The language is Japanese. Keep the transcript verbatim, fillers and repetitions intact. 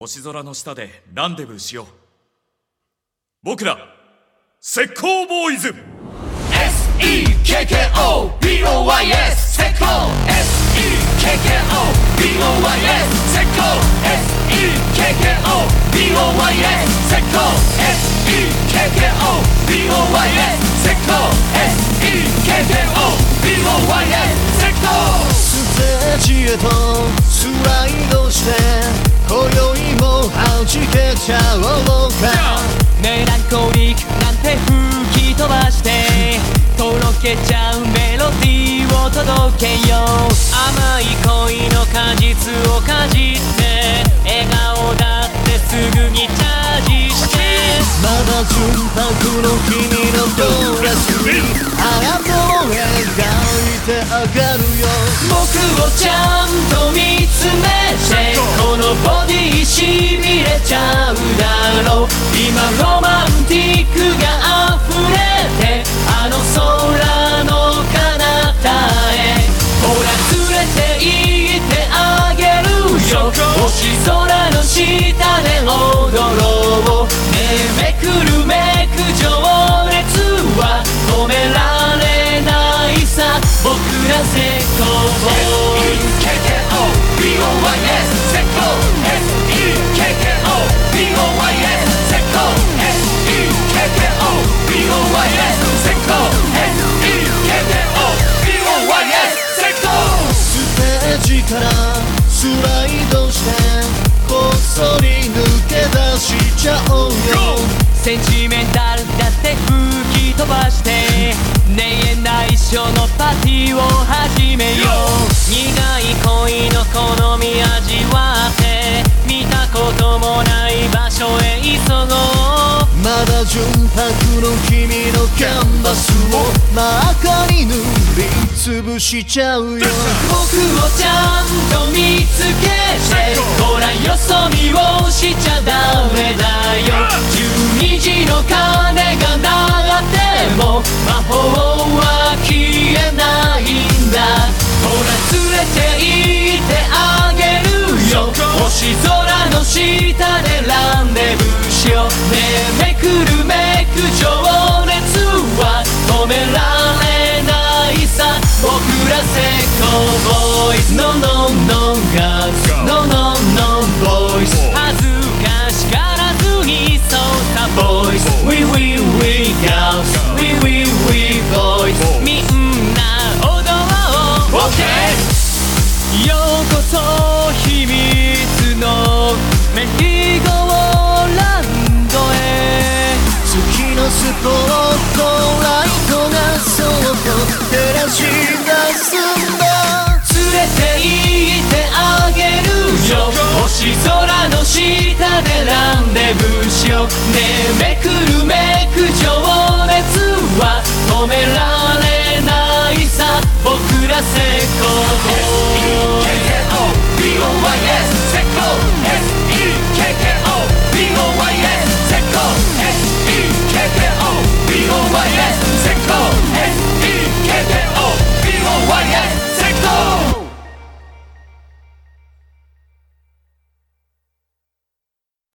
星空の下でランデブーしよう。僕ら石膏ボーイズエスイーケーケーオービーオーワイエス 石膏 エスイーケーケーオービーオーワイエス 石膏 エスイーケーケーオービーオーワイエス 石膏 エスイーケーケーオービーオーワイエス 石膏 エスイーケーケーオービーオーワイエス 石膏ステージへとスライドして今宵も弾けちゃおうか。 メランコリックなんて吹き飛ばしてとろけちゃうメロディーを届けよう。甘い恋の果実をかじって笑顔だってすぐにチャージして、 まだ純白の君のドレスに花を描いてあげるよ。 僕をちゃんと見つめてこのボディしびれちゃうだろう。今ロマンティックが溢れてあの空の彼方へほら連れて行ってあげるよ。星空の下で踊ろう。ねえめくるめく情熱は止められないさ。僕ら石膏ボーイズ エスイーケーケーオービーオーワイエス 石膏 エスイーケーケーオービーオーワイエス 石膏 エスイーケーケーオービーオーワイエス 石膏 エスイーケーケーオービーオーワイエス 石膏ステージからスライドしてこっそり抜け出しちゃおうよ。 センチメンタルだって吹き飛ばしてねえ内緒のパーティーを始めよう。苦い恋の好み味わって見たこともない場所へ急ごう。 まだ純白の君のキャンバスを真赤に塗りつぶしちゃうよ。 僕をちゃんと見つけてほらよそ見をしちゃダメだよ。じゅうにじの鐘が鳴っても魔法は消えないんだ。ほら連れて行ってあげるよ。星空の下でランデブーしよう。ねえめくるめく情熱は止められないさ。僕ら石膏ボーイズ No no no girls No no no boys 恥ずかしからずにそうさ boys We we we girls We we we boys みんな踊ろう OK ようこそ秘密のメリーゴーランドへ。 月のスポットライトがそっと照らし出すんだ。 連れて行ってあげるよ。星空の下でランデブーしよう。ねえめくるめく情熱は止められないさ。僕ら石膏ボーイズ エスイーケーケーオービーオーワイエス 石膏